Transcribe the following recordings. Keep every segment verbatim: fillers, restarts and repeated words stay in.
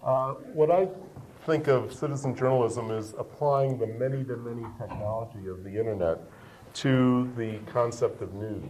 Uh, what I think of citizen journalism is applying the many-to-many technology of the internet to the concept of news.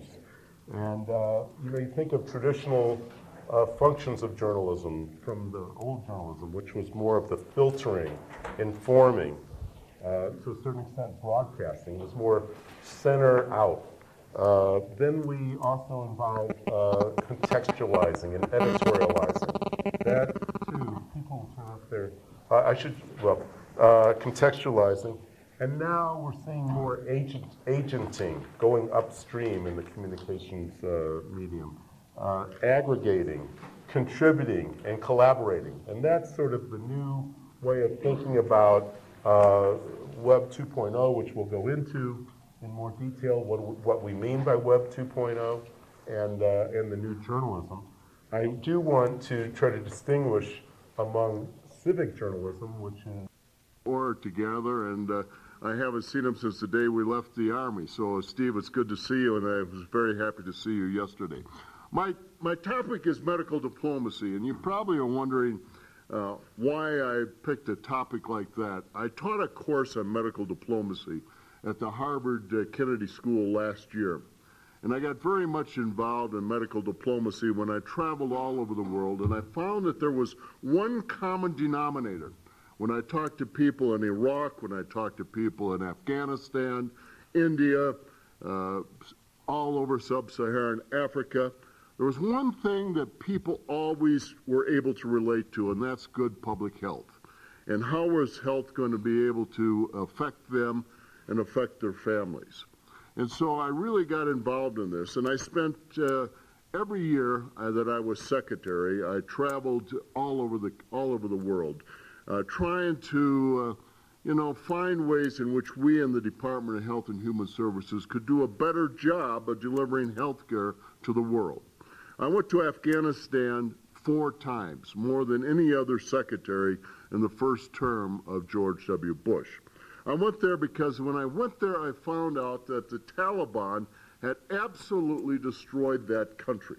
And uh, you know, you think of traditional uh, functions of journalism from the old journalism, which was more of the filtering, informing, uh, to a certain extent broadcasting, was more center out. Uh, then we also involve uh, contextualizing and editorializing. That too, people turn up their, uh, I should, well, uh, contextualizing. And now we're seeing more agent, agenting going upstream in the communications uh, medium, uh, aggregating, contributing, and collaborating. And that's sort of the new way of thinking about uh, Web two point oh, which we'll go into in more detail, what, what we mean by Web two point oh and, uh, and the new journalism. I do want to try to distinguish among civic journalism, which is or together, and uh, I haven't seen him since the day we left the Army. So, Steve, it's good to see you, and I was very happy to see you yesterday. My, my topic is medical diplomacy, and you probably are wondering uh, why I picked a topic like that. I taught a course on medical diplomacy at the Harvard uh, Kennedy School last year. And I got very much involved in medical diplomacy when I traveled all over the world, and I found that there was one common denominator. When I talked to people in Iraq, when I talked to people in Afghanistan, India, uh, all over sub-Saharan Africa, there was one thing that people always were able to relate to, and that's good public health. And how was health going to be able to affect them and affect their families? And so I really got involved in this, and I spent uh, every year uh, that I was secretary, I traveled all over the all over the world, uh, trying to, uh, you know, find ways in which we in the Department of Health and Human Services could do a better job of delivering health care to the world. I went to Afghanistan four times, more than any other secretary in the first term of George W. Bush. I went there because when I went there, I found out that the Taliban had absolutely destroyed that country.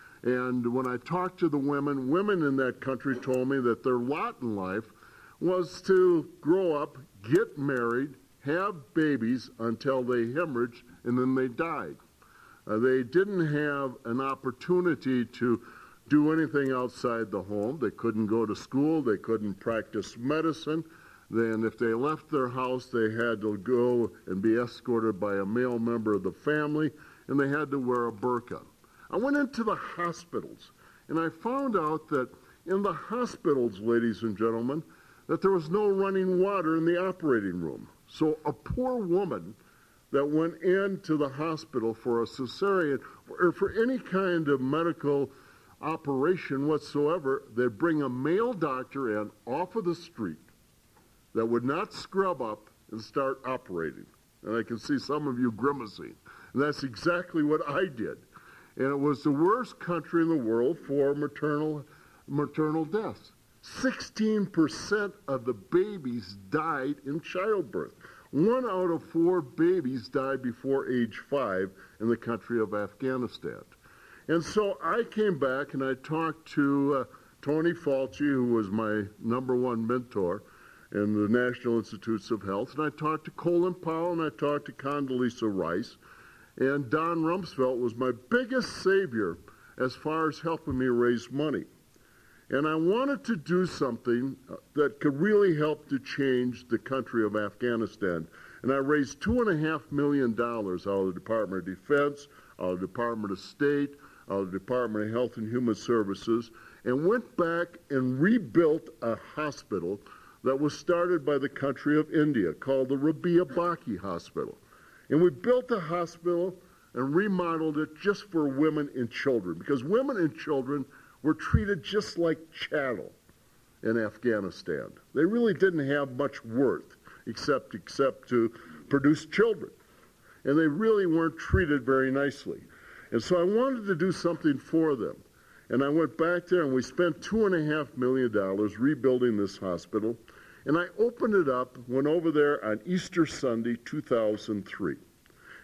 And when I talked to the women, women in that country told me that their lot in life was to grow up, get married, have babies until they hemorrhaged, and then they died. Uh, they didn't have an opportunity to do anything outside the home. They couldn't go to school. They couldn't practice medicine. Then if they left their house, they had to go and be escorted by a male member of the family, and they had to wear a burqa. I went into the hospitals, and I found out that in the hospitals, ladies and gentlemen, that there was no running water in the operating room. So a poor woman that went into the hospital for a cesarean or for any kind of medical operation whatsoever, they'd bring a male doctor in off of the street that would not scrub up and start operating. And I can see some of you grimacing. And that's exactly what I did. And it was the worst country in the world for maternal, maternal deaths. sixteen percent of the babies died in childbirth. One out of four babies died before age five in the country of Afghanistan. And so I came back and I talked to uh, Tony Fauci, who was my number one mentor in the National Institutes of Health, and I talked to Colin Powell, and I talked to Condoleezza Rice, and Don Rumsfeld was my biggest savior as far as helping me raise money. And I wanted to do something that could really help to change the country of Afghanistan. And I raised two and a half million dollars out of the Department of Defense, out of the Department of State, out of the Department of Health and Human Services, and went back and rebuilt a hospital that was started by the country of India called the Rabia Baki Hospital. And we built a hospital and remodeled it just for women and children, because women and children were treated just like chattel in Afghanistan. They really didn't have much worth except, except to produce children. And they really weren't treated very nicely. And so I wanted to do something for them. And I went back there and we spent two and a half million dollars rebuilding this hospital. And I opened it up, went over there on Easter Sunday, two thousand three.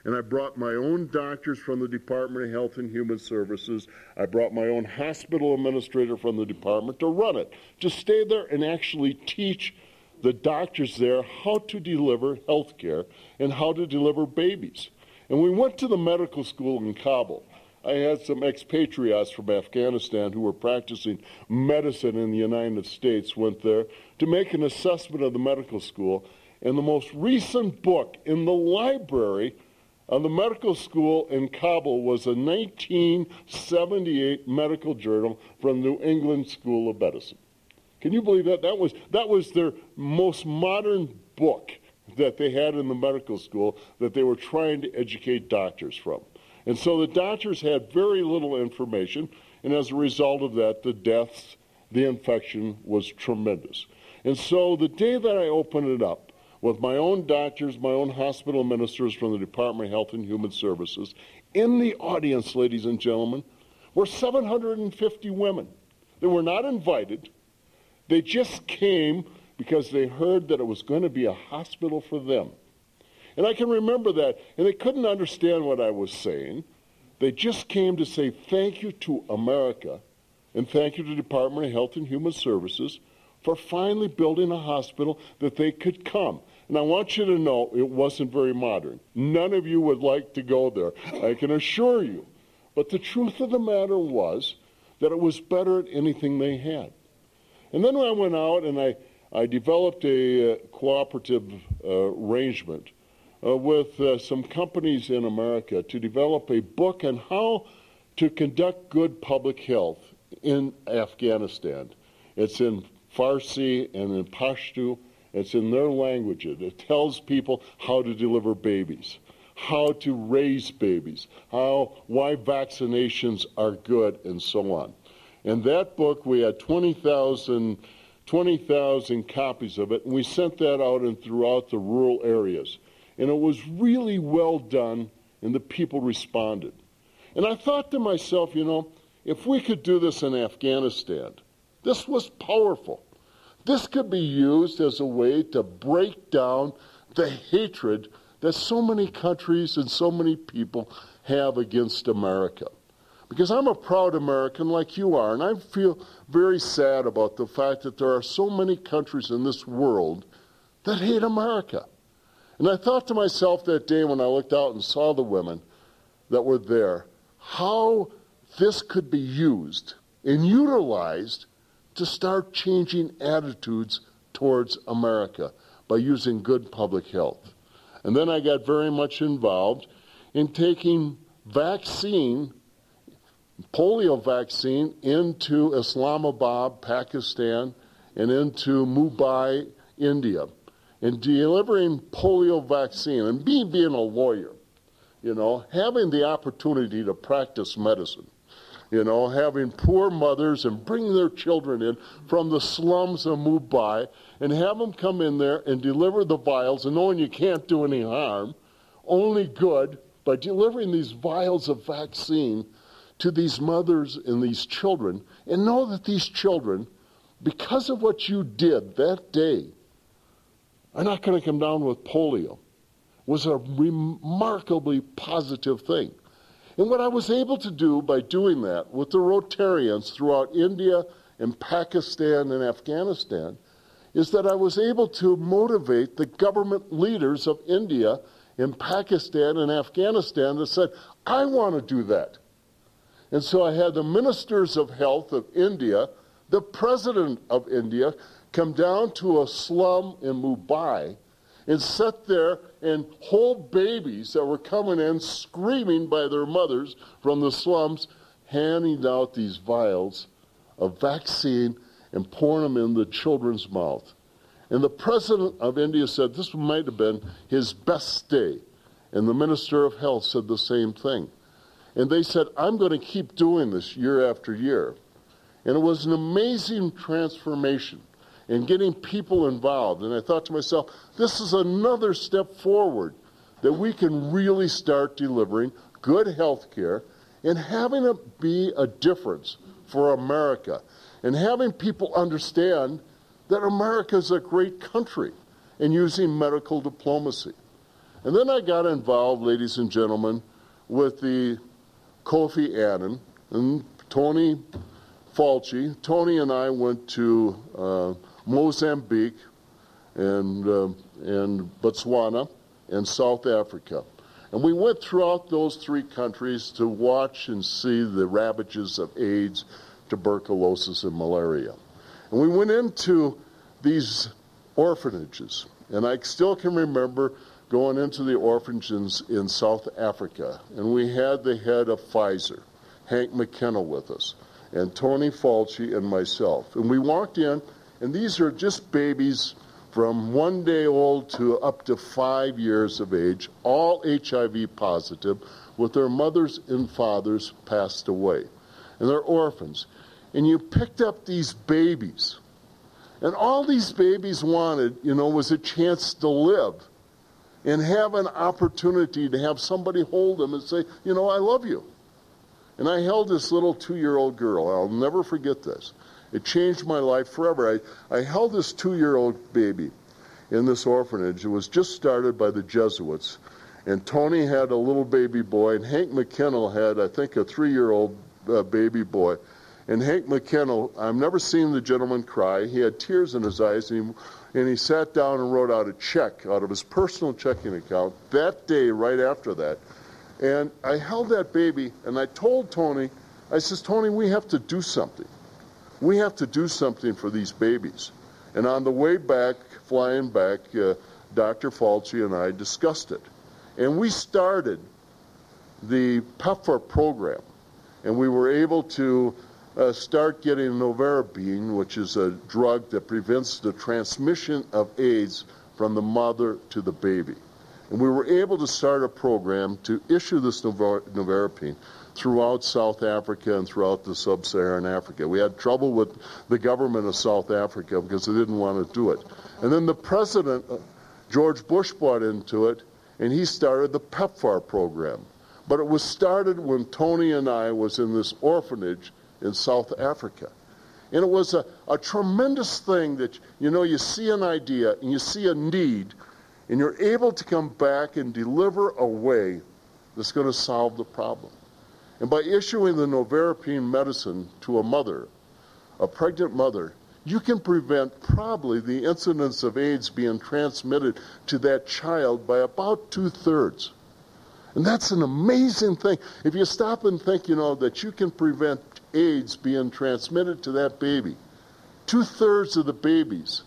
And I brought my own doctors from the Department of Health and Human Services. I brought my own hospital administrator from the department to run it, to stay there and actually teach the doctors there how to deliver health care and how to deliver babies. And we went to the medical school in Kabul. I had some expatriates from Afghanistan who were practicing medicine in the United States went there to make an assessment of the medical school. And the most recent book in the library of the medical school in Kabul was a nineteen seventy-eight medical journal from New England School of Medicine. Can you believe that? That was, that was their most modern book that they had in the medical school that they were trying to educate doctors from. And so the doctors had very little information, and as a result of that, the deaths, the infection was tremendous. And so the day that I opened it up, with my own doctors, my own hospital ministers from the Department of Health and Human Services, in the audience, ladies and gentlemen, were seven hundred fifty women. They were not invited. They just came because they heard that it was going to be a hospital for them. And I can remember that, and they couldn't understand what I was saying. They just came to say thank you to America and thank you to the Department of Health and Human Services for finally building a hospital that they could come. And I want you to know it wasn't very modern. None of you would like to go there, I can assure you. But the truth of the matter was that it was better than anything they had. And then I went out and I, I developed a uh, cooperative uh, arrangement Uh, with uh, some companies in America to develop a book on how to conduct good public health in Afghanistan. It's in Farsi and in Pashto. It's in their language. It tells people how to deliver babies, how to raise babies, how why vaccinations are good, and so on. And that book, we had twenty thousand copies of it, and we sent that out and throughout the rural areas. And it was really well done, and the people responded. And I thought to myself, you know, if we could do this in Afghanistan, this was powerful. This could be used as a way to break down the hatred that so many countries and so many people have against America. Because I'm a proud American like you are, and I feel very sad about the fact that there are so many countries in this world that hate America. And I thought to myself that day when I looked out and saw the women that were there, how this could be used and utilized to start changing attitudes towards America by using good public health. And then I got very much involved in taking vaccine, polio vaccine, into Islamabad, Pakistan, and into Mumbai, India, and delivering polio vaccine. And me being a lawyer, you know, having the opportunity to practice medicine, you know, having poor mothers and bring their children in from the slums of Mumbai and have them come in there and deliver the vials, and knowing you can't do any harm, only good, by delivering these vials of vaccine to these mothers and these children, and know that these children, because of what you did that day, are not going to come down with polio, was a remarkably positive thing. And what I was able to do by doing that with the Rotarians throughout India and Pakistan and Afghanistan is that I was able to motivate the government leaders of India and Pakistan and Afghanistan that said, I want to do that. And so I had the ministers of health of India, the president of India, come down to a slum in Mumbai and sit there and hold babies that were coming in screaming by their mothers from the slums, handing out these vials of vaccine and pouring them in the children's mouth. And the president of India said this might have been his best day. And the minister of health said the same thing. And they said, I'm going to keep doing this year after year. And it was an amazing transformation in getting people involved. And I thought to myself, this is another step forward that we can really start delivering good health care and having it be a difference for America and having people understand that America is a great country and using medical diplomacy. And then I got involved, ladies and gentlemen, with the Kofi Annan and Tony Falchi. Tony and I went to uh, Mozambique and, uh, and Botswana and South Africa. And we went throughout those three countries to watch and see the ravages of AIDS, tuberculosis, and malaria. And we went into these orphanages. And I still can remember going into the orphanages in South Africa. And we had the head of Pfizer, Hank McKenna, with us, and Tony Falchi and myself. And we walked in, and these are just babies from one day old to up to five years of age, all H I V positive, with their mothers and fathers passed away. And they're orphans. And you picked up these babies. And all these babies wanted, you know, was a chance to live and have an opportunity to have somebody hold them and say, you know, I love you. And I held this little two-year-old girl. I'll never forget this. It changed my life forever. I, I held this two-year-old baby in this orphanage. It was just started by the Jesuits. And Tony had a little baby boy, and Hank McKenna had, I think, a three-year-old uh, baby boy. And Hank McKenna, I've never seen the gentleman cry. He had tears in his eyes, and he, and he sat down and wrote out a check out of his personal checking account that day, right after that. And I held that baby, and I told Tony, I says, Tony, we have to do something. We have to do something for these babies. And on the way back, flying back, uh, Doctor Falchi and I discussed it. And we started the PEPFAR program, and we were able to uh, start getting Novarabine, which is a drug that prevents the transmission of AIDS from the mother to the baby. And we were able to start a program to issue this Novarabine throughout South Africa and throughout the sub-Saharan Africa. We had trouble with the government of South Africa because they didn't want to do it. And then the president, uh, George Bush, bought into it, and he started the PEPFAR program. But it was started when Tony and I was in this orphanage in South Africa. And it was a, a tremendous thing that, you know, you see an idea and you see a need, and you're able to come back and deliver a way that's going to solve the problem. And by issuing the Novarabine medicine to a mother, a pregnant mother, you can prevent probably the incidence of AIDS being transmitted to that child by about two-thirds. And that's an amazing thing. If you stop and think, you know, that you can prevent AIDS being transmitted to that baby, two-thirds of the babies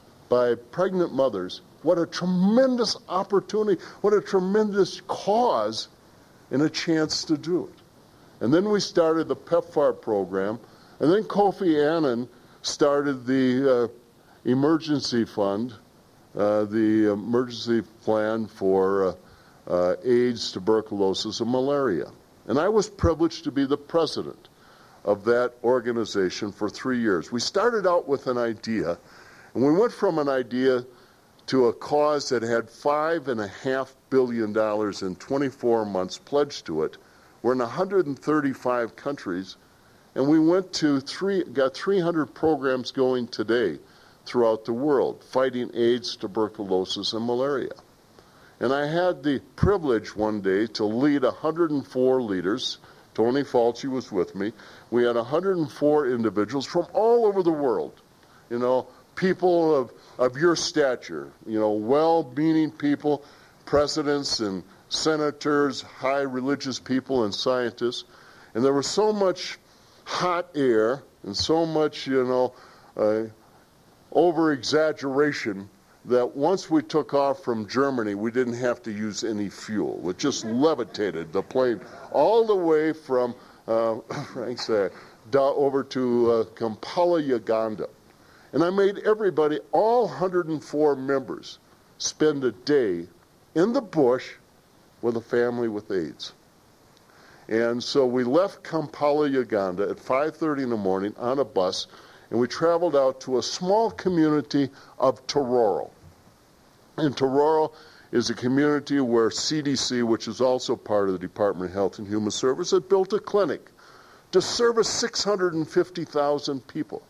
by pregnant mothers, what a tremendous opportunity, what a tremendous cause and a chance to do it. And then we started the PEPFAR program, and then Kofi Annan started the uh, emergency fund, uh, the emergency plan for uh, uh, AIDS, tuberculosis, and malaria. And I was privileged to be the president of that organization for three years. We started out with an idea, and we went from an idea to a cause that had five and a half billion dollars in twenty-four months pledged to it. We're in one hundred thirty-five countries, and we went to three, got three hundred programs going today throughout the world, fighting AIDS, tuberculosis, and malaria. And I had the privilege one day to lead one hundred four leaders. Tony Falchi was with me. We had one hundred four individuals from all over the world, you know, people of, of your stature, you know, well-meaning people, presidents and senators, high religious people, and scientists. And there was so much hot air and so much, you know, uh, over-exaggeration that once we took off from Germany, we didn't have to use any fuel. It just levitated the plane all the way from, uh, Frank said, over to uh, Kampala, Uganda. And I made everybody, all one hundred four members, spend a day in the bush with a family with AIDS. And so we left Kampala, Uganda at five thirty in the morning on a bus, and we traveled out to a small community of Tororo. And Tororo is a community where C D C, which is also part of the Department of Health and Human Services, had built a clinic to service six hundred fifty thousand people.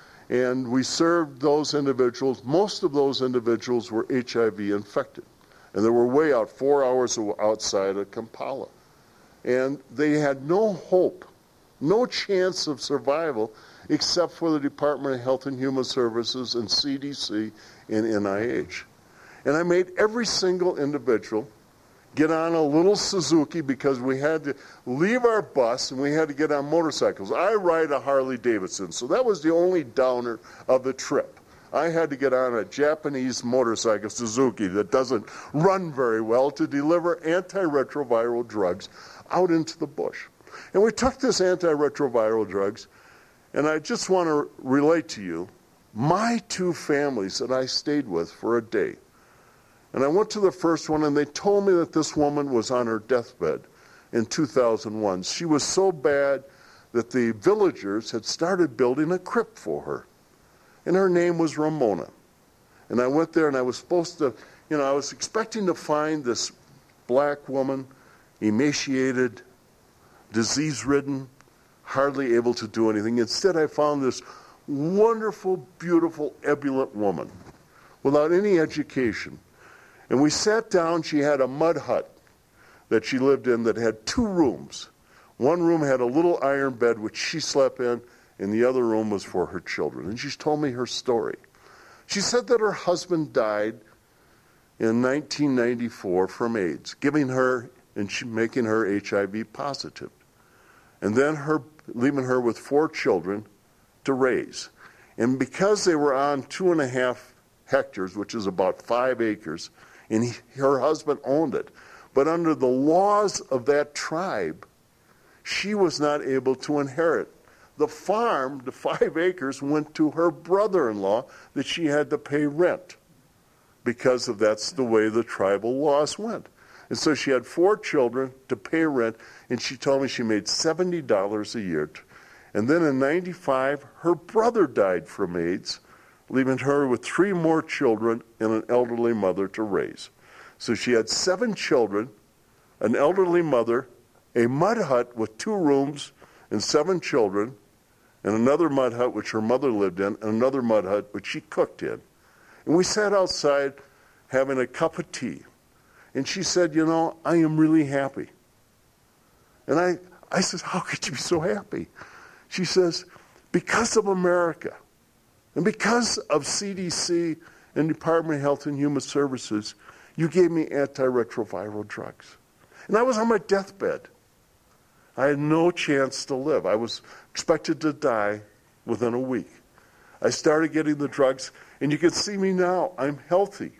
And we served those individuals. Most of those individuals were H I V infected. And they were way out, four hours outside of Kampala. And they had no hope, no chance of survival, except for the Department of Health and Human Services and C D C and N I H. And I made every single individual get on a little Suzuki because we had to leave our bus and we had to get on motorcycles. I ride a Harley Davidson, so that was the only downer of the trip. I had to get on a Japanese motorcycle, Suzuki, that doesn't run very well to deliver antiretroviral drugs out into the bush. And we took this antiretroviral drugs, and I just want to relate to you my two families that I stayed with for a day. And I went to the first one, and they told me that this woman was on her deathbed in two thousand one. She was so bad that the villagers had started building a crypt for her. And her name was Ramona. And I went there, and I was supposed to, you know, I was expecting to find this black woman, emaciated, disease-ridden, hardly able to do anything. Instead, I found this wonderful, beautiful, ebullient woman without any education. And we sat down. She had a mud hut that she lived in that had two rooms. One room had a little iron bed, which she slept in, and the other room was for her children. And she told me her story. She said that her husband died in nineteen ninety-four from AIDS, giving her and she, making her H I V positive. And then her leaving her with four children to raise. And because they were on two and a half hectares, which is about five acres, and he, her husband owned it, but under the laws of that tribe, she was not able to inherit. The farm, the five acres, went to her brother-in-law that she had to pay rent because of that's the way the tribal laws went. And so she had four children to pay rent, and she told me she made seventy dollars a year. And then in ninety-five, her brother died from AIDS, leaving her with three more children and an elderly mother to raise. So she had seven children, an elderly mother, a mud hut with two rooms and seven children, and another mud hut which her mother lived in, and another mud hut which she cooked in. And we sat outside having a cup of tea. And she said, you know, I am really happy. And I, I said, how could you be so happy? She says, because of America, and because of C D C and Department of Health and Human Services, you gave me antiretroviral drugs. And I was on my deathbed. I had no chance to live. I was expected to die within a week. I started getting the drugs, and you can see me now. I'm healthy.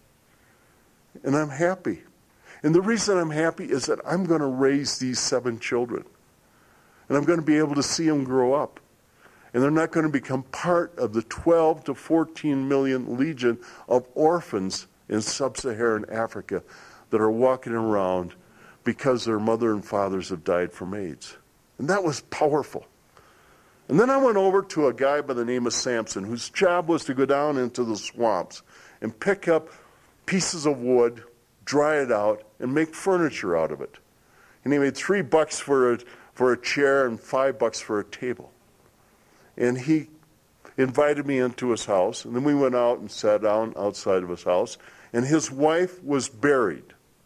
And I'm happy. And the reason I'm happy is that I'm going to raise these seven children. And I'm going to be able to see them grow up. And they're not going to become part of the twelve to fourteen million legion of orphans in sub-Saharan Africa that are walking around because their mother and fathers have died from AIDS. And that was powerful. And then I went over to a guy by the name of Samson, whose job was to go down into the swamps and pick up pieces of wood, dry it out, and make furniture out of it. And he made three bucks for a, for a chair and five bucks for a table. And he invited me into his house, and then we went out and sat down outside of his house, and his wife was buried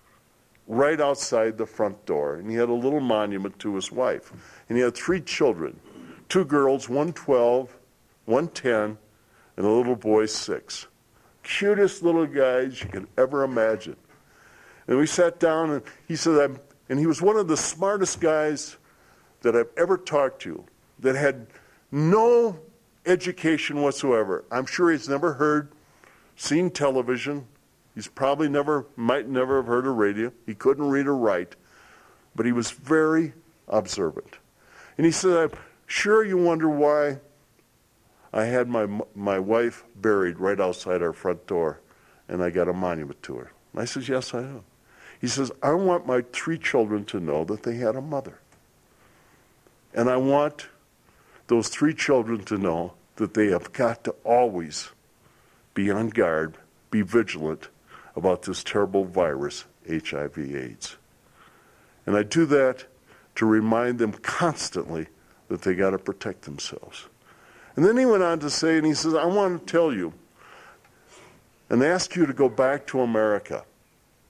right outside the front door, and he had a little monument to his wife. And he had three children, two girls, one twelve, one ten, and a little boy six. Cutest little guys you could ever imagine. And we sat down, and he said, I'm, and he was one of the smartest guys that I've ever talked to, that had no education whatsoever. I'm sure he's never heard, seen television. He's probably never, might never have heard a radio. He couldn't read or write, but he was very observant. And he said, I'm sure you wonder why I had my my wife buried right outside our front door, and I got a monument to her. And I said, yes, I know. He says, I want my three children to know that they had a mother. And I want those three children to know that they have got to always be on guard, be vigilant about this terrible virus, H I V AIDS. And I do that to remind them constantly that they got to protect themselves. And then he went on to say, and he says, I want to tell you and ask you to go back to America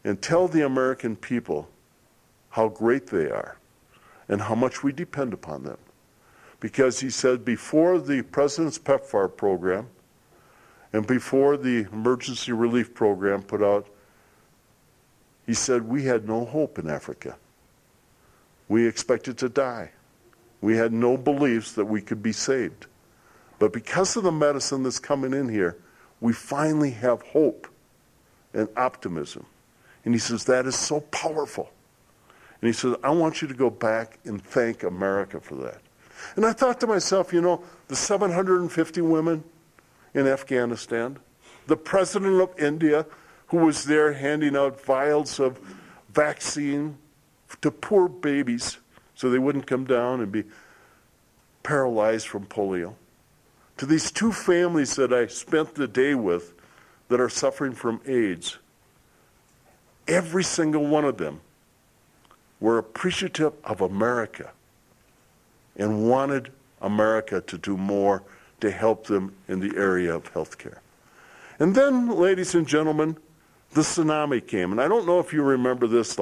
and tell the American people how great they are and how much we depend upon them. Because he said before the President's PEPFAR program and before the Emergency Relief Program put out, he said we had no hope in Africa. We expected to die. We had no beliefs that we could be saved. But because of the medicine that's coming in here, we finally have hope and optimism. And he says, that is so powerful. And he says, I want you to go back and thank America for that. And I thought to myself, you know, the seven hundred fifty women in Afghanistan, the president of India who was there handing out vials of vaccine to poor babies so they wouldn't come down and be paralyzed from polio, to these two families that I spent the day with that are suffering from AIDS, every single one of them were appreciative of America and wanted America to do more to help them in the area of health care. And then, ladies and gentlemen, the tsunami came. And I don't know if you remember this.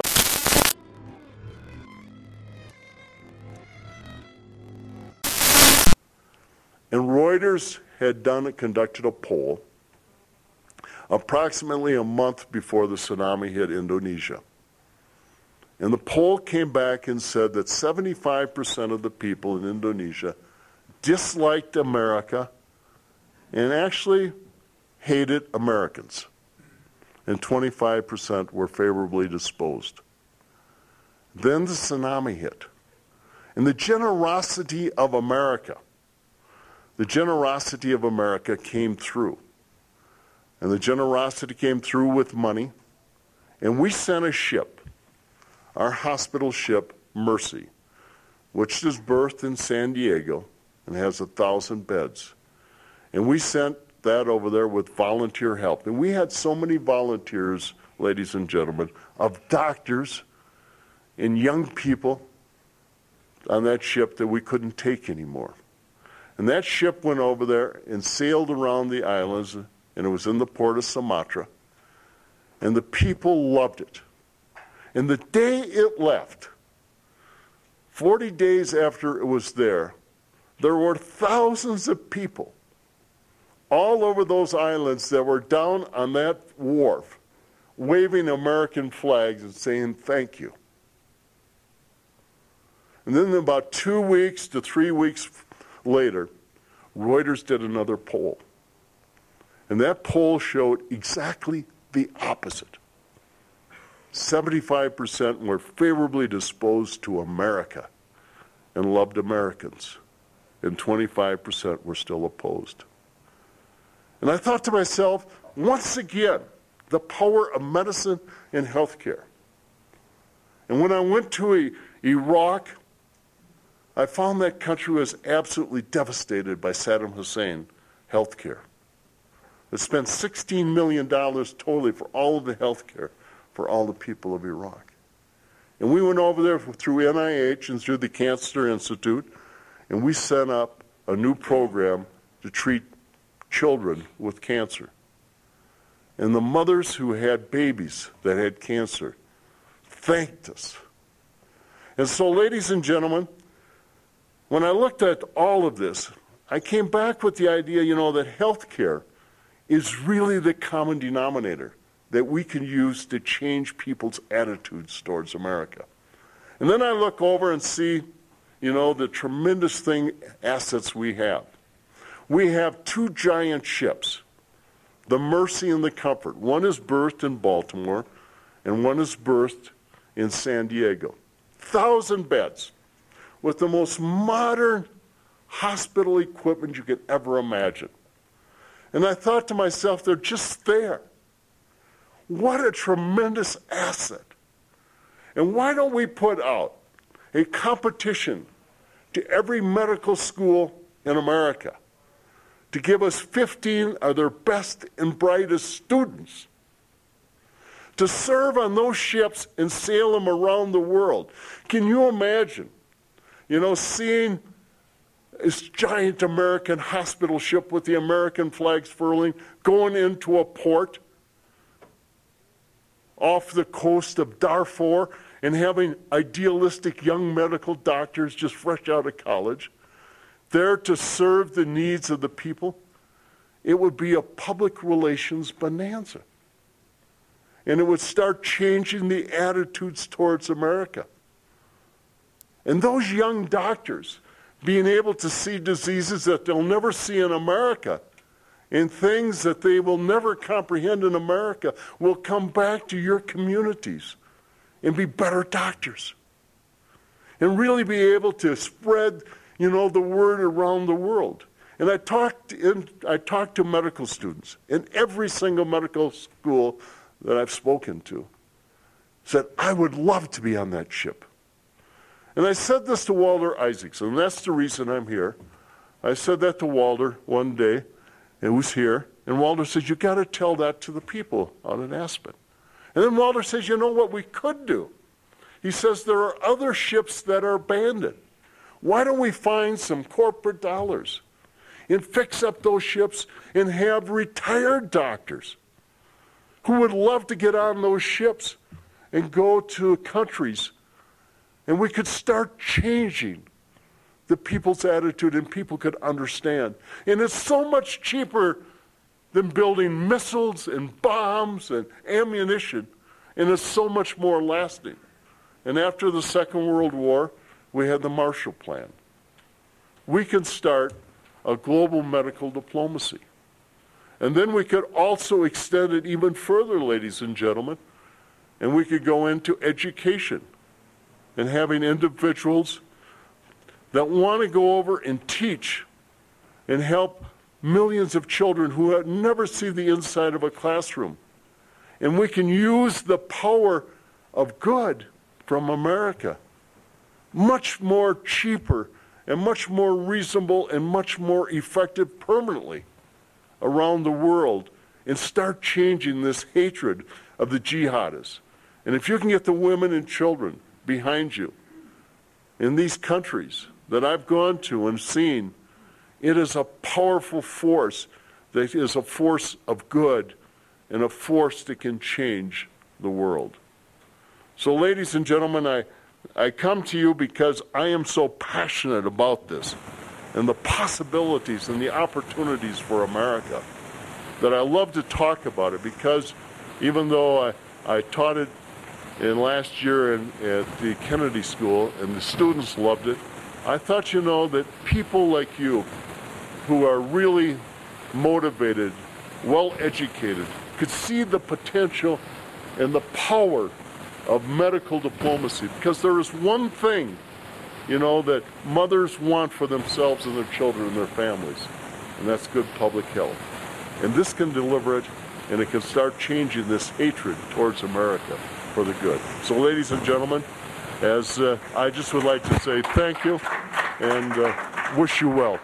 And Reuters had done conducted a poll approximately a month before the tsunami hit Indonesia. And the poll came back and said that seventy-five percent of the people in Indonesia disliked America and actually hated Americans. And twenty-five percent were favorably disposed. Then the tsunami hit. And the generosity of America, the generosity of America came through. And the generosity came through with money. And we sent a ship, our hospital ship, Mercy, which is berthed in San Diego and has a thousand beds. And we sent that over there with volunteer help. And we had so many volunteers, ladies and gentlemen, of doctors and young people on that ship that we couldn't take anymore. And that ship went over there and sailed around the islands, and it was in the port of Sumatra. And the people loved it. And the day it left, forty days after it was there, there were thousands of people all over those islands that were down on that wharf waving American flags and saying thank you. And then about two weeks to three weeks later, Reuters did another poll. And that poll showed exactly the opposite. seventy-five percent were favorably disposed to America and loved Americans, and twenty-five percent were still opposed. And I thought to myself, once again, the power of medicine and healthcare. And when I went to Iraq, I found that country was absolutely devastated by Saddam Hussein healthcare. It spent sixteen million dollars totally for all of the healthcare for all the people of Iraq. And we went over there through N I H and through the Cancer Institute, and we set up a new program to treat children with cancer. And the mothers who had babies that had cancer thanked us. And so, ladies and gentlemen, when I looked at all of this, I came back with the idea, you know, that health care is really the common denominator that we can use to change people's attitudes towards America. And then I look over and see, you know, the tremendous thing, assets we have. We have two giant ships, the Mercy and the Comfort. One is berthed in Baltimore, and one is berthed in San Diego. Thousand beds with the most modern hospital equipment you could ever imagine. And I thought to myself, they're just there. What a tremendous asset. And why don't we put out a competition to every medical school in America to give us fifteen of their best and brightest students to serve on those ships and sail them around the world? Can you imagine, you know, seeing this giant American hospital ship with the American flags furling going into a port off the coast of Darfur and having idealistic young medical doctors just fresh out of college, there to serve the needs of the people, it would be a public relations bonanza. And it would start changing the attitudes towards America. And those young doctors being able to see diseases that they'll never see in America and things that they will never comprehend in America will come back to your communities and be better doctors. And really be able to spread, you know, the word around the world. And I talked, in, I talked to medical students in every single medical school that I've spoken to. Said, I would love to be on that ship. And I said this to Walter Isaacson, and that's the reason I'm here. I said that to Walter one day, and he was here, and Walter says, you got to tell that to the people out in Aspen. And then Walter says, you know what we could do? He says, there are other ships that are abandoned. Why don't we find some corporate dollars and fix up those ships and have retired doctors who would love to get on those ships and go to countries, and we could start changing the people's attitude and people could understand. And it's so much cheaper than building missiles and bombs and ammunition, and it's so much more lasting. And after the Second World War, we had the Marshall Plan. We can start a global medical diplomacy. And then we could also extend it even further, ladies and gentlemen, and we could go into education and having individuals that want to go over and teach and help millions of children who have never seen the inside of a classroom. And we can use the power of good from America much more cheaper and much more reasonable and much more effective permanently around the world and start changing this hatred of the jihadists. And if you can get the women and children behind you in these countries that I've gone to and seen, it is a powerful force that is a force of good and a force that can change the world. So ladies and gentlemen, I, I come to you because I am so passionate about this and the possibilities and the opportunities for America that I love to talk about it, because even though I, I taught it in last year in, at the Kennedy School and the students loved it, I thought, you know, that people like you who are really motivated, well-educated, could see the potential and the power of medical diplomacy, because there is one thing, you know, that mothers want for themselves and their children and their families, and that's good public health. And this can deliver it, and it can start changing this hatred towards America for the good. So ladies and gentlemen, as uh, I just would like to say thank you and uh, wish you well.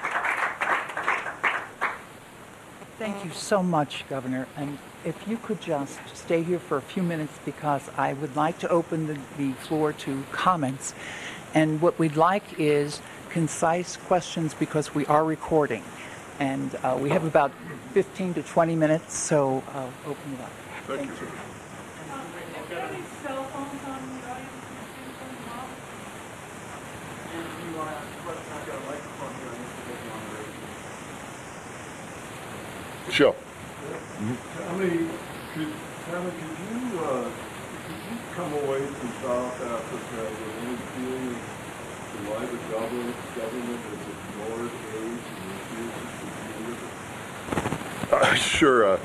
Thank you so much, Governor. And if you could just stay here for a few minutes, because I would like to open the, the floor to comments. And what we'd like is concise questions, because we are recording. And uh, we have about fifteen to twenty minutes, so I'll open it up. Thank, Thank you. you. Are there any cell phones on the audience? Can you turn them off? And if you want to ask a question, I've got a microphone here, and this will on the radio. Sure. Tell me, could, tell me, could you, uh, could you come away from South Africa with any feeling of why the government, government has ignored AIDS and refuses to deal with it? Uh, sure. Uh,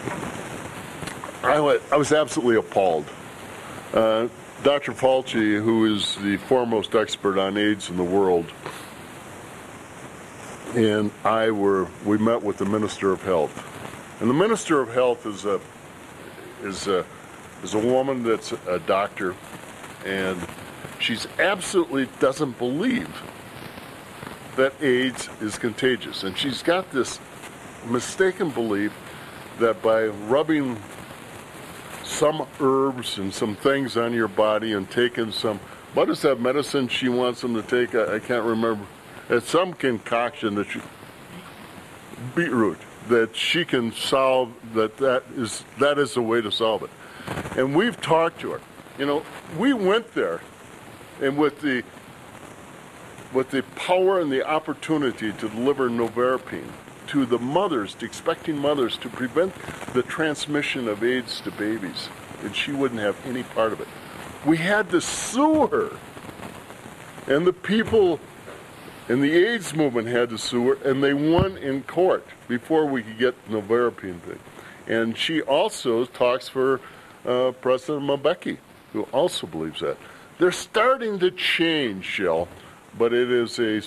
I, wa- I was absolutely appalled. Uh, Doctor Fauci, who is the foremost expert on AIDS in the world, and I were, we met with the Minister of Health. And the Minister of Health is a, is a, is a woman that's a doctor, and she's absolutely doesn't believe that AIDS is contagious. And she's got this mistaken belief that by rubbing some herbs and some things on your body and taking some, what is that medicine she wants them to take? I, I can't remember. It's some concoction that she, beetroot, that she can solve, that that is, that is the way to solve it. And we've talked to her. You know, we went there, and with the with the power and the opportunity to deliver Novarapine to the mothers, to expecting mothers, to prevent the transmission of AIDS to babies, and she wouldn't have any part of it. We had to sue her, and the people in the AIDS movement had to sue her, and they won in court before we could get Novarapine thing. And she also talks for uh, President Mbeki, who also believes that. They're starting to change, Shell, but it is a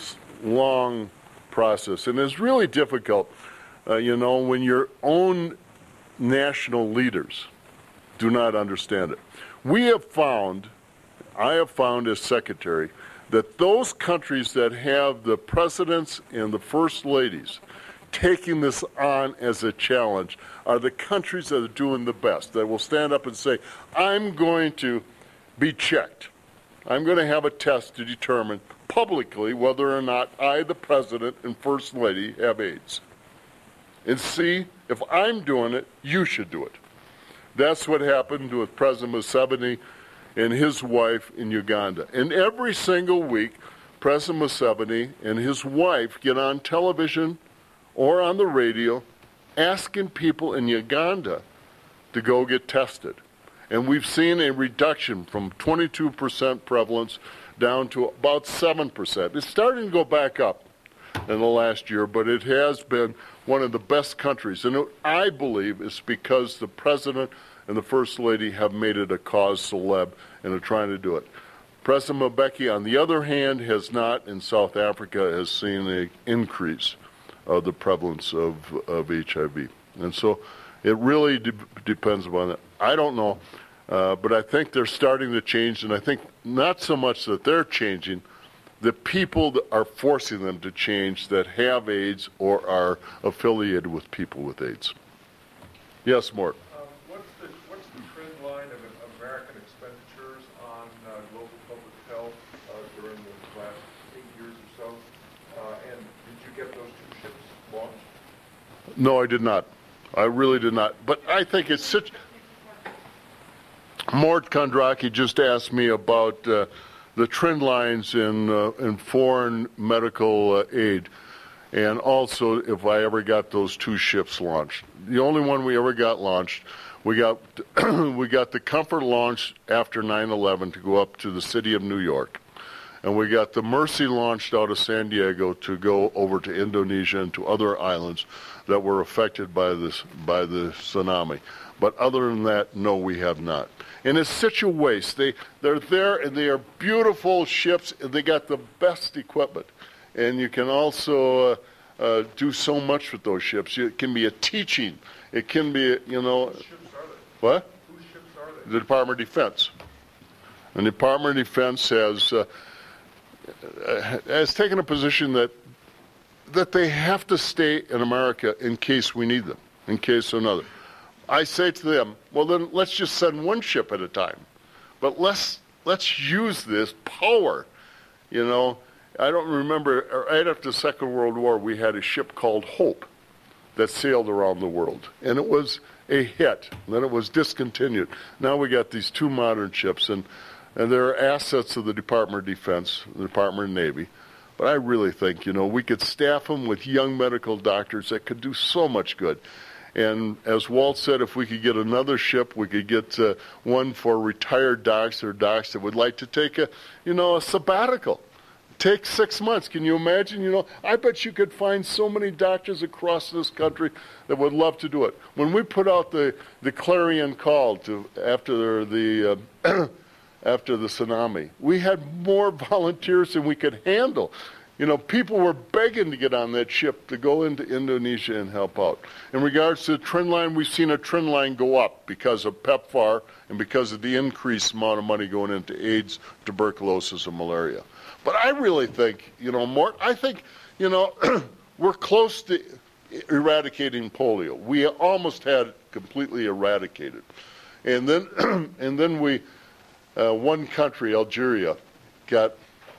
long process, and it's really difficult, uh, you know, when your own national leaders do not understand it. We have found, I have found as secretary, that those countries that have the presidents and the first ladies taking this on as a challenge are the countries that are doing the best, that will stand up and say, I'm going to be checked. I'm going to have a test to determine publicly whether or not I, the president and first lady, have AIDS. And see, if I'm doing it, you should do it. That's what happened with President Museveni and his wife in Uganda. And every single week, President Museveni and his wife get on television or on the radio asking people in Uganda to go get tested. And we've seen a reduction from twenty-two percent prevalence down to about seven percent. It's starting to go back up in the last year, but it has been one of the best countries. And I believe it's because the president and the first lady have made it a cause celeb and are trying to do it. President Mbeki, on the other hand, has not, in South Africa, has seen an increase of the prevalence of, of H I V. And so it really de- depends upon that. I don't know, uh, but I think they're starting to change, and I think not so much that they're changing, the people that are forcing them to change that have AIDS or are affiliated with people with AIDS. Yes, Mort. Um, what's the what's the trend line of American expenditures on uh, global public health uh, during the last eight years or so? Uh, and did you get those two ships launched? No, I did not. I really did not. But I think it's such... Mort Kondraki just asked me about uh, the trend lines in, uh, in foreign medical uh, aid, and also if I ever got those two ships launched. The only one we ever got launched, we got, we got the Comfort launched after nine eleven to go up to the city of New York. And we got the Mercy launched out of San Diego to go over to Indonesia and to other islands that were affected by this by the tsunami. But other than that, no, we have not. And it's such a waste. They they're there and they are beautiful ships and they got the best equipment. And you can also uh, uh, do so much with those ships. It can be a teaching. It can be, you know. Whose ships are they? What? Whose ships are they? The Department of Defense. And the Department of Defense has uh, has taken a position that that they have to stay in America in case we need them, in case another. I say to them, well then let's just send one ship at a time. But let's let's use this power. You know, I don't remember, right after the Second World War, we had a ship called Hope that sailed around the world. And it was a hit. Then it was discontinued. Now we got these two modern ships, and, and they're assets of the Department of Defense, the Department of Navy. But I really think, you know, we could staff them with young medical doctors that could do so much good. And as Walt said, if we could get another ship, we could get uh, one for retired docs or docs that would like to take a, you know, a sabbatical. Take six months. Can you imagine? You know, I bet you could find so many doctors across this country that would love to do it. When we put out the, the clarion call to after the uh, after the tsunami, we had more volunteers than we could handle. You know, people were begging to get on that ship to go into Indonesia and help out. In regards to the trend line, we've seen a trend line go up because of PEPFAR and because of the increased amount of money going into AIDS, tuberculosis, and malaria. But I really think, you know, Mort, I think, you know, we're close to eradicating polio. We almost had it completely eradicated. And then, and then we, uh, one country, Algeria, got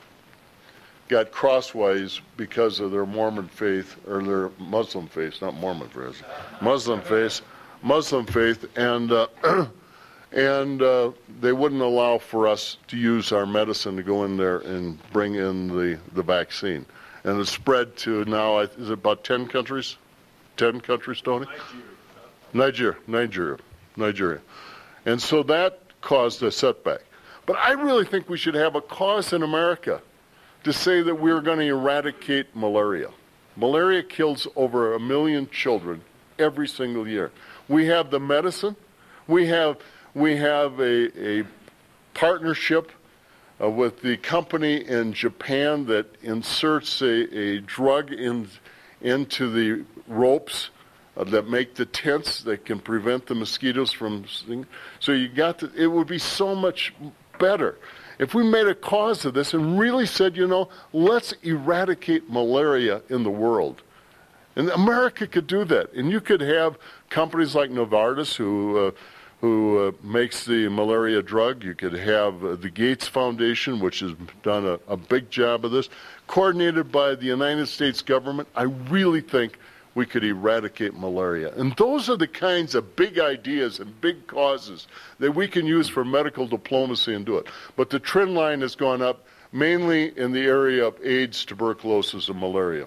got crosswise because of their Mormon faith, or their Muslim faith, not Mormon faith, Muslim faith, Muslim faith, and uh, And uh, they wouldn't allow for us to use our medicine to go in there and bring in the, the vaccine. And it's spread to now, is it about ten countries? ten countries, Tony? Nigeria. Nigeria. Nigeria. And so that caused a setback. But I really think we should have a cause in America to say that we're going to eradicate malaria. Malaria kills over a million children every single year. We have the medicine. We have we have a, a partnership uh, with the company in Japan that inserts a, a drug in, into the ropes uh, that make the tents that can prevent the mosquitoes from stinging. So you got to, it would be so much better if we made a cause of this and really said, you know, let's eradicate malaria in the world. And America could do that. And you could have companies like Novartis who uh, who uh, makes the malaria drug. You could have uh, the Gates Foundation, which has done a, a big job of this, coordinated by the United States government. I really think we could eradicate malaria. And those are the kinds of big ideas and big causes that we can use for medical diplomacy and do it. But the trend line has gone up mainly in the area of AIDS, tuberculosis, and malaria.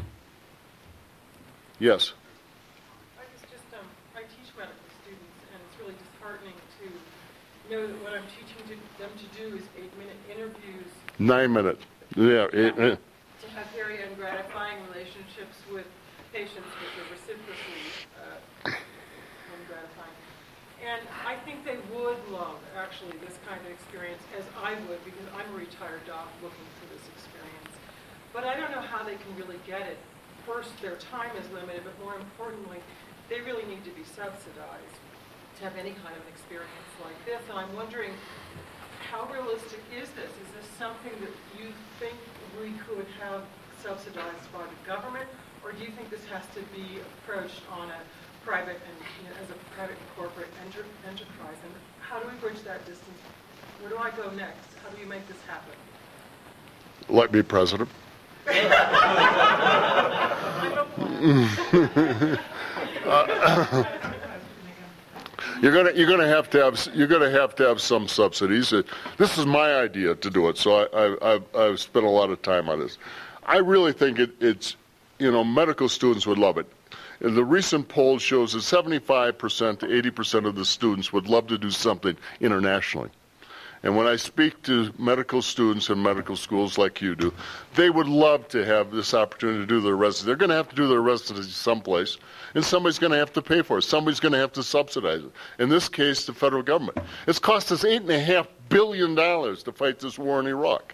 Yes? I was just, um, I teach medical students, and it's really disheartening to know that what I'm teaching to, them to do is eight-minute interviews. Nine minutes. Yeah. It, uh, to have very ungratifying relationships with patients which are reciprocally uh, ungratifying. And I think they would love, actually, this kind of experience, as I would, because I'm a retired doc looking for this experience. But I don't know how they can really get it. First, their time is limited, but more importantly, they really need to be subsidized to have any kind of experience like this. And I'm wondering, how realistic is this? Is this something that you think we could have subsidized by the government, or do you think this has to be approached on a private and you know, as a private and corporate enter enterprise? And how do we bridge that distance? Where do I go next? How do you make this happen? let me president. uh, You're gonna you're gonna have to have you're gonna have to have some subsidies. Uh, this is my idea to do it, so I, I, I've I've spent a lot of time on this. I really think it, it's you know medical students would love it. And the recent poll shows that seventy-five percent to eighty percent of the students would love to do something internationally. And when I speak to medical students in medical schools like you do, they would love to have this opportunity to do their residency. They're going to have to do their residency someplace, and somebody's going to have to pay for it. Somebody's going to have to subsidize it. In this case, the federal government. It's cost us eight point five billion dollars to fight this war in Iraq.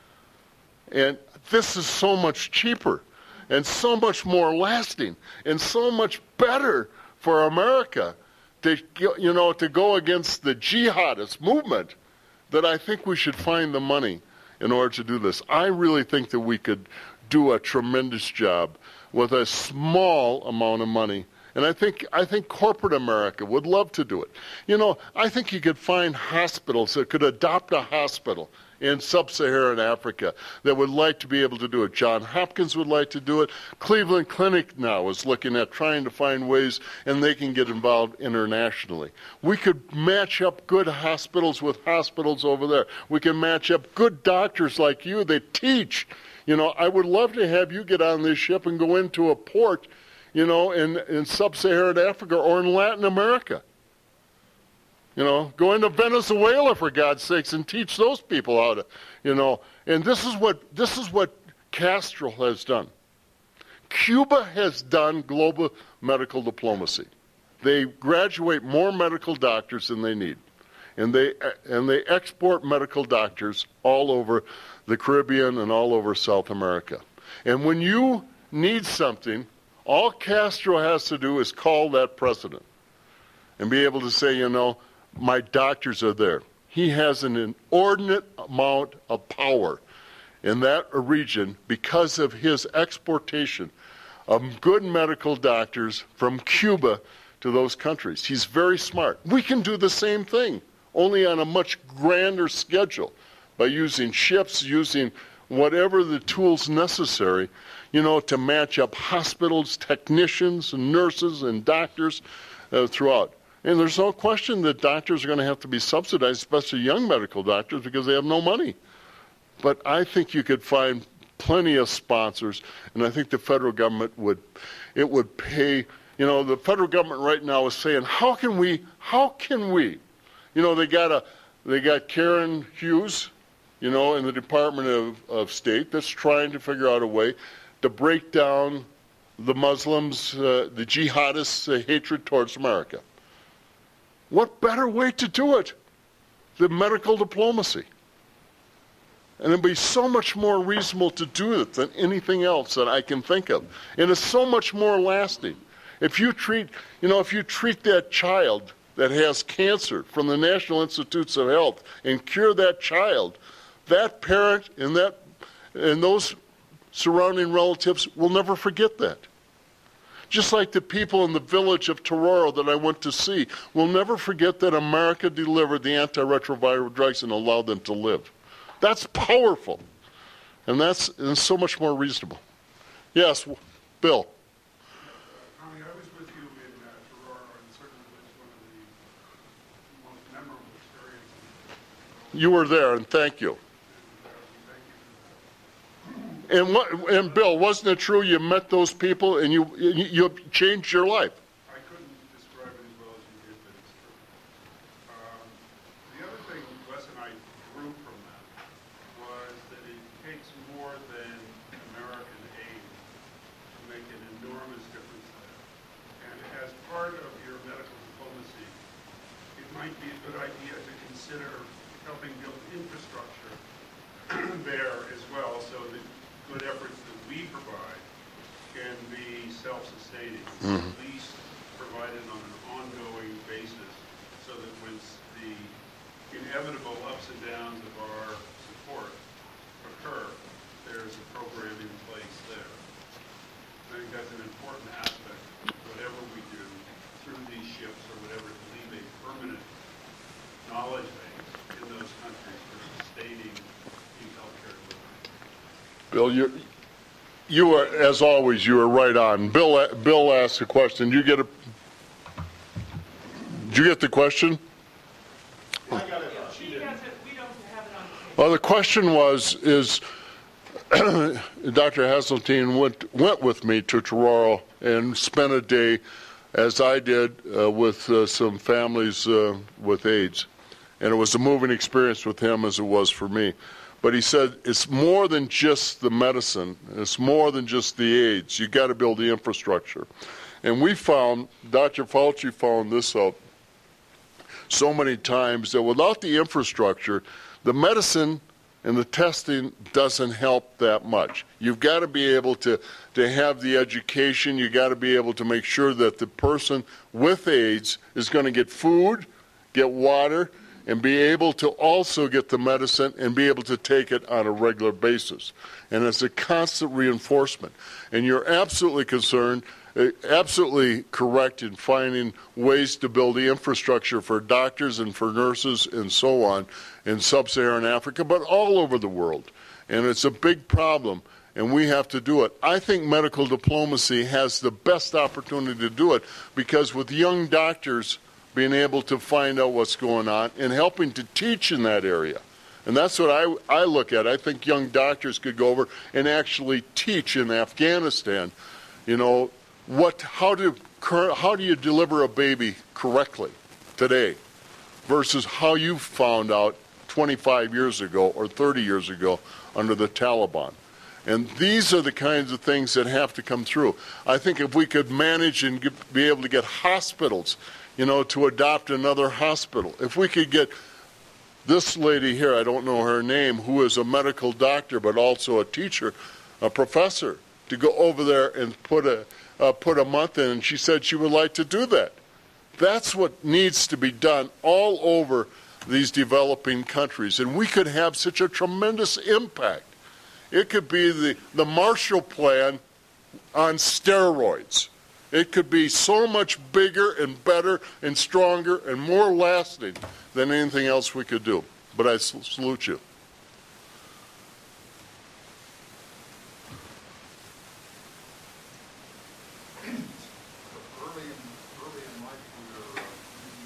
And this is so much cheaper and so much more lasting and so much better for America to, you know, to go against the jihadist movement, that I think we should find the money in order to do this. I really think that we could do a tremendous job with a small amount of money. And I think I think corporate America would love to do it. You know, I think you could find hospitals that could adopt a hospital in sub-Saharan Africa that would like to be able to do it. Johns Hopkins would like to do it. Cleveland Clinic now is looking at trying to find ways, and they can get involved internationally. We could match up good hospitals with hospitals over there. We can match up good doctors like you that teach. You know, I would love to have you get on this ship and go into a port, you know, in, in sub-Saharan Africa or in Latin America. You know, go into Venezuela, for God's sakes, and teach those people how to, you know. And this is what this is what Castro has done. Cuba has done global medical diplomacy. They graduate more medical doctors than they need, and they and they export medical doctors all over the Caribbean and all over South America. And when you need something, all Castro has to do is call that president and be able to say, you know, my doctors are there. He has an inordinate amount of power in that region because of his exportation of good medical doctors from Cuba to those countries. He's very smart. We can do the same thing, only on a much grander schedule, by using ships, using whatever the tools necessary, you know, to match up hospitals, technicians, and nurses, and doctors uh, throughout. And there's no question that doctors are going to have to be subsidized, especially young medical doctors, because they have no money. But I think you could find plenty of sponsors, and I think the federal government would, it would pay, you know, the federal government right now is saying, how can we, how can we, you know, they got a, they got Karen Hughes, you know, in the Department of, of State that's trying to figure out a way to break down the Muslims, uh, the jihadists' uh, hatred towards America. What better way to do it than medical diplomacy? And it'd be so much more reasonable to do it than anything else that I can think of. And it's so much more lasting. If you treat, you know, if you treat that child that has cancer from the National Institutes of Health and cure that child, that parent and that and those surrounding relatives will never forget that. Just like the people in the village of Tororo that I went to see will never forget that America delivered the antiretroviral drugs and allowed them to live. That's powerful. And that's and so much more reasonable. Yes, Bill. Tommy, I was with you in uh, Tororo, and certainly it was one of the most memorable experiences. You were there, and thank you. And what, and Bill, wasn't it true you met those people and you, you you changed your life? I couldn't describe it as well as you did, but it's true. Um, the other thing Wes and I drew from that was that it takes more than American aid to make an enormous difference there. And as part of your medical diplomacy, it might be a good idea to consider helping build infrastructure there as well, so that good efforts that we provide can be self-sustaining, mm-hmm. at least provided on an ongoing basis, so that when the inevitable ups and downs of our support occur, there's a program in place there. I think that's an important aspect of whatever we do through these ships or whatever, to leave a permanent knowledge base in those countries for sustaining these healthcare delivery. Bill, you you were, as always, you were right on. Bill Bill asked a question. Did you get a? Did you get the question? I got it. She has it. We don't have it on the table. Well, the question was is Doctor Hasseltine went went with me to Tororo and spent a day, as I did, uh, with uh, some families uh, with AIDS, and it was a moving experience with him as it was for me. But he said it's more than just the medicine. It's more than just the AIDS. You got to build the infrastructure. And we found, Doctor Fauci found this out so many times, that without the infrastructure, the medicine and the testing doesn't help that much. You've got to be able to, to have the education. You've got to be able to make sure that the person with AIDS is going to get food, get water, and be able to also get the medicine and be able to take it on a regular basis. And it's a constant reinforcement. And you're absolutely concerned, absolutely correct in finding ways to build the infrastructure for doctors and for nurses and so on in sub-Saharan Africa, but all over the world. And it's a big problem, and we have to do it. I think medical diplomacy has the best opportunity to do it, because with young doctors being able to find out what's going on and helping to teach in that area. And that's what I, I look at. I think young doctors could go over and actually teach in Afghanistan, you know, what, how do, how do you deliver a baby correctly today versus how you found out twenty-five years ago or thirty years ago under the Taliban. And these are the kinds of things that have to come through. I think if we could manage and get, be able to get hospitals, you know, to adopt another hospital. If we could get this lady here, I don't know her name, who is a medical doctor but also a teacher, a professor, to go over there and put a uh, put a month in, and she said she would like to do that. That's what needs to be done all over these developing countries, and we could have such a tremendous impact. It could be the, the Marshall Plan on steroids. It could be so much bigger and better and stronger and more lasting than anything else we could do. But I salute you. Early in, early in life, we were uh,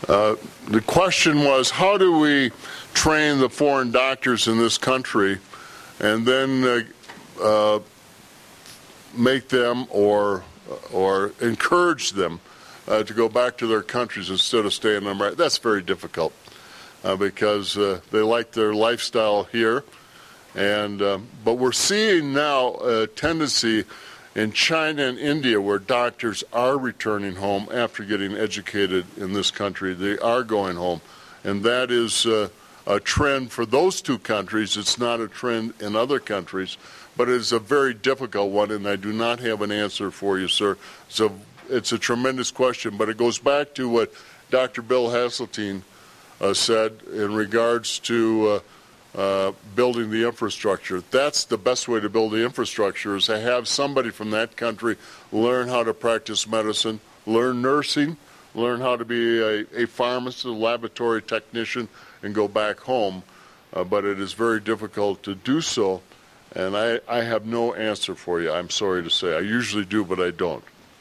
Uh, the question was, how do we train the foreign doctors in this country and then uh, uh, make them or or encourage them uh, to go back to their countries instead of staying in America? That's very difficult uh, because uh, they like their lifestyle here. And uh, but we're seeing now a tendency in China and India where doctors are returning home after getting educated in this country. They are going home. And that is uh, a trend for those two countries. It's not a trend in other countries, but it is a very difficult one, and I do not have an answer for you, sir. So it's a tremendous question, but it goes back to what Doctor Bill Hasseltine uh, said in regards to uh, Uh, building the infrastructure. That's the best way to build the infrastructure, is to have somebody from that country learn how to practice medicine, learn nursing, learn how to be a, a pharmacist, a laboratory technician, and go back home. Uh, but it is very difficult to do so, and I, I have no answer for you, I'm sorry to say. I usually do, but I don't.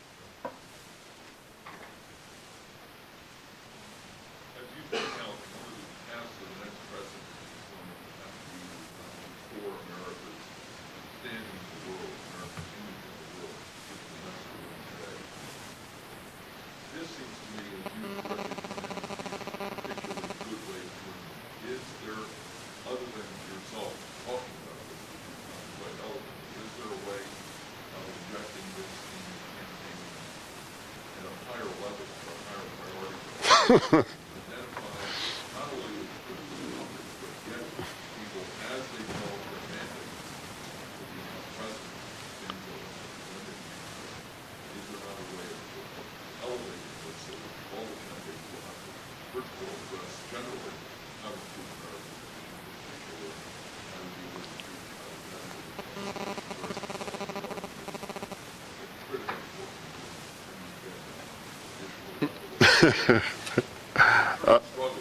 uh,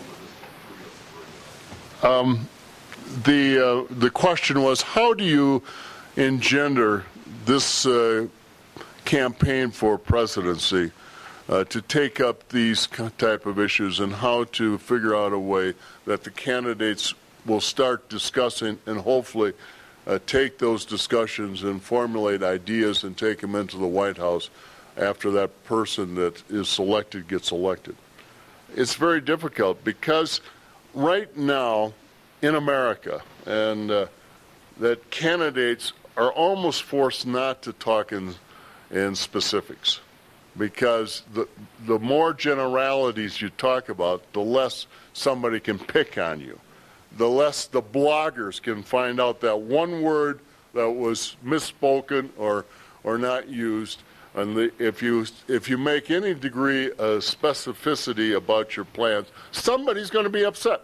um, the uh, the question was, how do you engender this uh, campaign for presidency uh, to take up these type of issues, and how to figure out a way that the candidates will start discussing and hopefully uh, take those discussions and formulate ideas and take them into the White House after that person that is selected gets elected. It's very difficult because right now in America, and uh, that candidates are almost forced not to talk in in specifics, because the the more generalities you talk about, the less somebody can pick on you, the less the bloggers can find out that one word that was misspoken or or not used. And the, if you if you make any degree of specificity about your plans, somebody's going to be upset.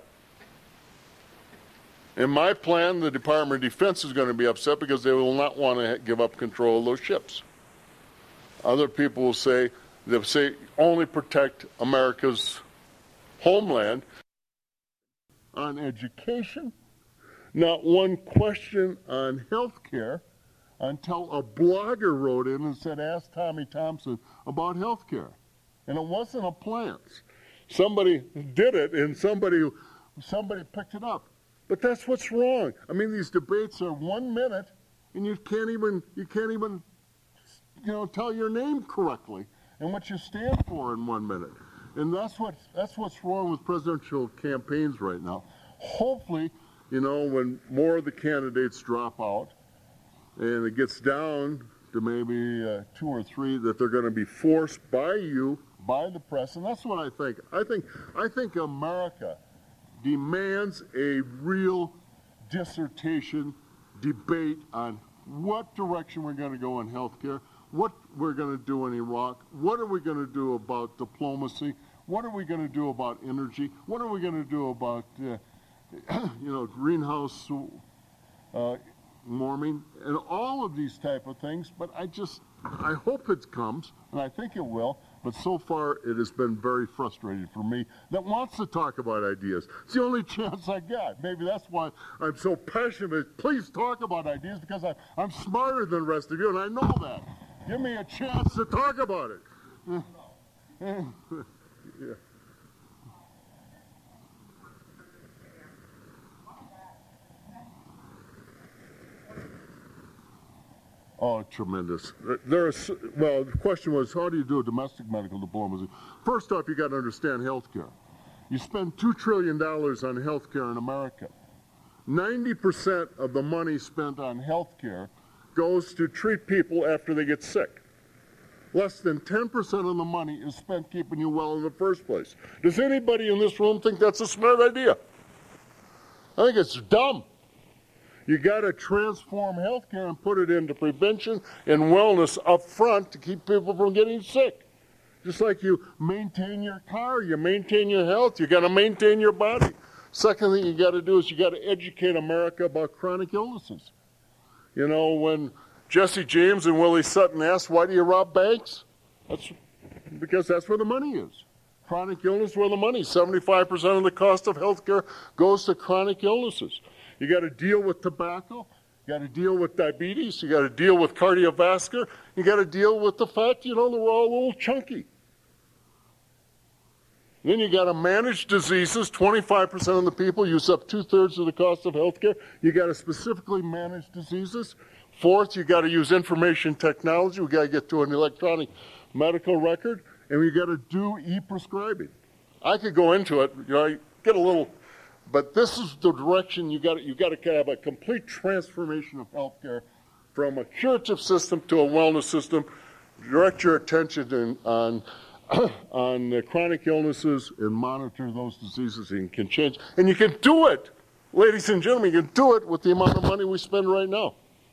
In my plan, the Department of Defense is going to be upset because they will not want to give up control of those ships. Other people will say, they'll say, only protect America's homeland. On education, not one question on health care, until a blogger wrote in and said, ask Tommy Thompson about health care. And it wasn't a plant. Somebody did it, and somebody somebody picked it up. But that's what's wrong. I mean, these debates are one minute, and you can't even you can't even you know tell your name correctly and what you stand for in one minute. And that's what that's what's wrong with presidential campaigns right now. Hopefully, you know, when more of the candidates drop out, and it gets down to maybe uh, two or three, that they're going to be forced by you, by the press, and that's what I think. I think I think America demands a real dissertation debate on what direction we're going to go in healthcare, what we're going to do in Iraq, what are we going to do about diplomacy, what are we going to do about energy, what are we going to do about uh, you know greenhouse uh, warming, and all of these type of things. But I just, I hope it comes, and I think it will, but so far it has been very frustrating for me that wants to talk about ideas. It's the only chance I got. Maybe that's why I'm so passionate. Please talk about ideas, because I, I'm smarter than the rest of you, and I know that. Give me a chance to talk about it. Yeah. Oh, tremendous. There is, well, the question was, how do you do a domestic medical diplomacy? First off, you got to understand healthcare. You spend two trillion dollars on healthcare in America. ninety percent of the money spent on healthcare goes to treat people after they get sick. Less than ten percent of the money is spent keeping you well in the first place. Does anybody in this room think that's a smart idea? I think it's dumb. You got to transform healthcare and put it into prevention and wellness up front to keep people from getting sick. Just like you maintain your car, you maintain your health, you got to maintain your body. Second thing you got to do is you got to educate America about chronic illnesses. You know, when Jesse James and Willie Sutton asked, why do you rob banks? That's because that's where the money is. Chronic illness, where the money is. seventy-five percent of the cost of healthcare goes to chronic illnesses. You got to deal with tobacco. You got to deal with diabetes. You got to deal with cardiovascular. You got to deal with the fact, you know, that we're all a little chunky. Then you got to manage diseases. twenty-five percent of the people use up two-thirds of the cost of healthcare. You got to specifically manage diseases. Fourth, you got to use information technology. We got to get to an electronic medical record, and we got to do e-prescribing. I could go into it. You know, I get a little. But this is the direction you got. You got to have a complete transformation of healthcare from a curative system to a wellness system. Direct your attention in, on on the chronic illnesses and monitor those diseases, and can change. And you can do it, ladies and gentlemen. You can do it with the amount of money we spend right now.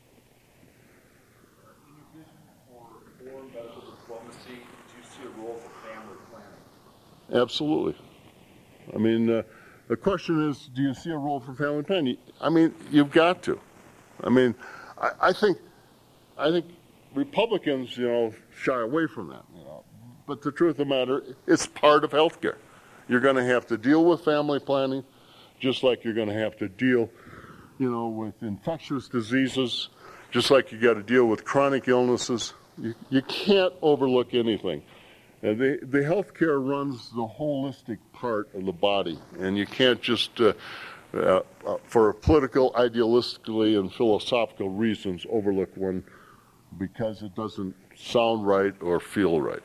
In your vision for foreign medical diplomacy, do you see a role for family planning? Absolutely. I mean. Uh, The question is, do you see a role for family planning? I mean, you've got to. I mean, I, I think, I think Republicans, you know, shy away from that. You know, but the truth of the matter, it's part of healthcare. You're going to have to deal with family planning, just like you're going to have to deal, you know, with infectious diseases, just like you got to deal with chronic illnesses. You, you can't overlook anything. Uh, the, the healthcare runs the holistic part of the body, and you can't just, uh, uh, uh, for political, idealistically, and philosophical reasons, overlook one because it doesn't sound right or feel right.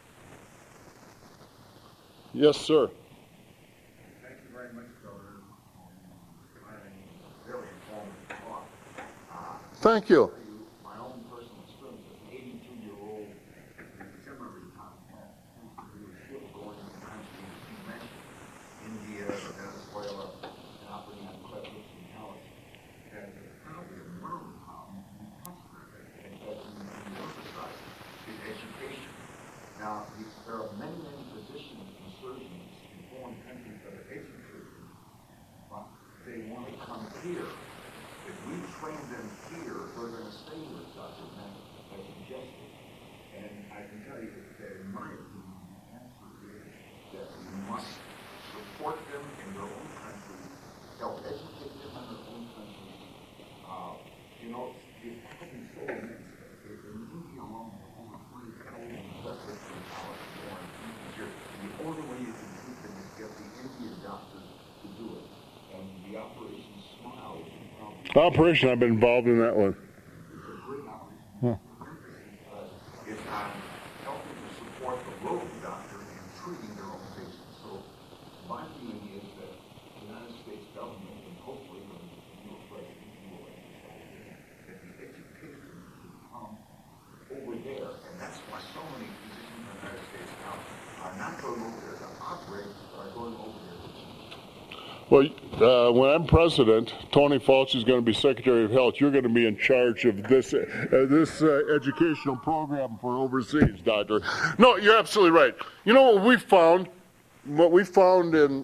Yes, sir. Thank you very much, Governor, for providing a very informative talk. Uh, Thank you. My own personal experience as an eighty-two-year-old semi-retired, who was still going to countries you mentioned, India, Venezuela, and operating on Cleveland and Dallas, that probably a mountain problem and customer and emphasize is education. Now, there are many, many physicians and surgeons in foreign countries that are educated, but they want to come here. If we train them here, they're going to stay with us, as suggested. And I can tell you that in my opinion, the answer is that we must support them in their own country, help educate them in their own country. Uh, you know, it's happening so immense. In India alone, there are over twenty thousand veterans from college born each year. The only way you can keep them is get the Indian doctors to do it. And the Operation Smile is probably Operation, I've been involved in that one. it's a great operation. Huh. Uh, it's on helping to support the local doctor in treating their own patients. So my feeling is that the United States government, and hopefully the new president will emphasize this, that the education should come over there. And that's why so many physicians in the United States now are not going over there to operate, but are going over there to teach. Well, uh, when I'm president, Tony Fauci is going to be Secretary of Health. You're going to be in charge of this uh, this uh, educational program for overseas, Doctor. No, you're absolutely right. You know what we found? What we found in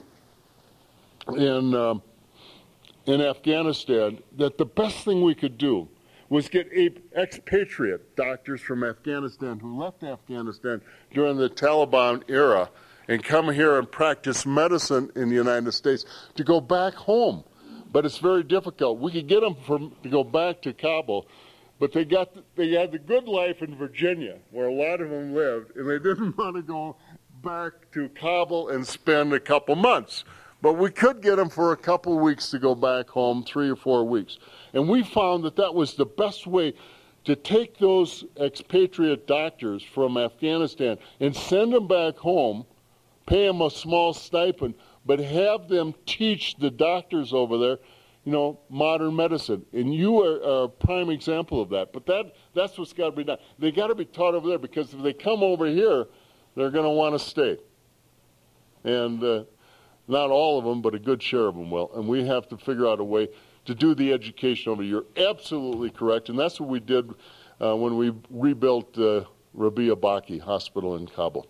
in um, in Afghanistan, that the best thing we could do was get expatriate doctors from Afghanistan who left Afghanistan during the Taliban era and come here and practice medicine in the United States to go back home. But it's very difficult. We could get them from, to go back to Kabul, but they got they had the good life in Virginia, where a lot of them lived, and they didn't want to go back to Kabul and spend a couple months. But we could get them for a couple weeks to go back home, three or four weeks. And we found that that was the best way to take those expatriate doctors from Afghanistan and send them back home, pay them a small stipend, but have them teach the doctors over there, you know, modern medicine. And you are, are a prime example of that. But that that's what's got to be done. They got to be taught over there, because if they come over here, they're going to want to stay. And uh, not all of them, but a good share of them will. And we have to figure out a way to do the education over here. You're absolutely correct. And that's what we did uh, when we rebuilt uh, Rabia Baki Hospital in Kabul.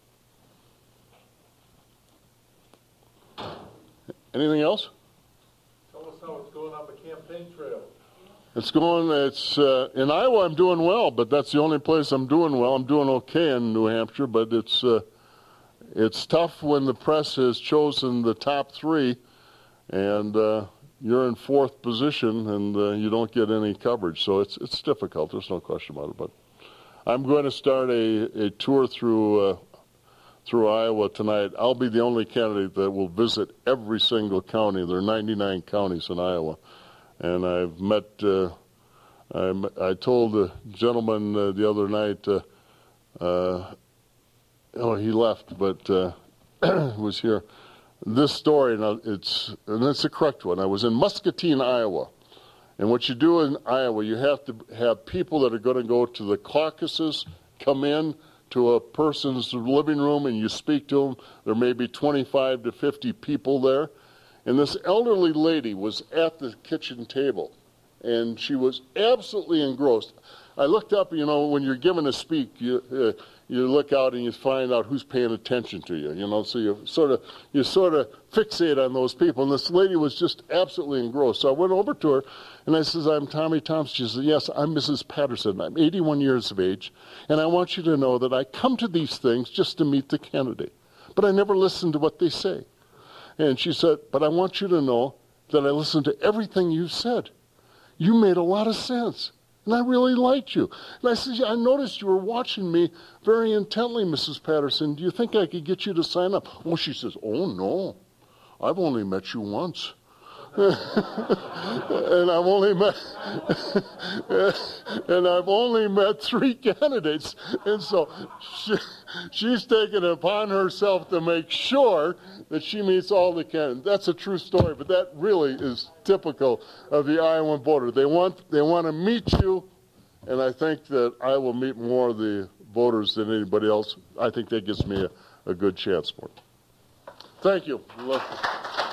Anything else? Tell us how it's going on the campaign trail. It's going, it's, uh, in Iowa I'm doing well, but that's the only place I'm doing well. I'm doing okay in New Hampshire, but it's, uh, it's tough when the press has chosen the top three and uh, you're in fourth position and uh, you don't get any coverage. So it's, it's difficult, there's no question about it. But I'm going to start a, a tour through, uh, through Iowa tonight. I'll be the only candidate that will visit every single county. There are ninety-nine counties in Iowa. And I've met, uh, I, I told a gentleman uh, the other night, uh, uh, oh, he left, but uh, was here. This story, now it's, and it's a correct one. I was in Muscatine, Iowa. And what you do in Iowa, you have to have people that are going to go to the caucuses come in to a person's living room and you speak to them. There may be twenty-five to fifty people there. And this elderly lady was at the kitchen table, and she was absolutely engrossed. I looked up, you know, when you're given a speak, you uh, you look out and you find out who's paying attention to you, you know, so you sort of you sort of fixate on those people. And this lady was just absolutely engrossed. So I went over to her, and I says, "I'm Tommy Thompson." She said, "Yes, I'm Missus Patterson. I'm eighty-one years of age, and I want you to know that I come to these things just to meet the candidate, but I never listen to what they say." And she said, "But I want you to know that I listened to everything you said. You made a lot of sense, and I really liked you." And I said, "Yeah, I noticed you were watching me very intently, Missus Patterson. Do you think I could get you to sign up?" Well, she says, "Oh, no, I've only met you once." and I've only met and I've only met three candidates, and so she, she's taken it upon herself to make sure that she meets all the candidates. That's a true story, but that really is typical of the Iowan voter. They want they want to meet you, and I think that I will meet more of the voters than anybody else. I think that gives me a, a good chance for it. Thank you.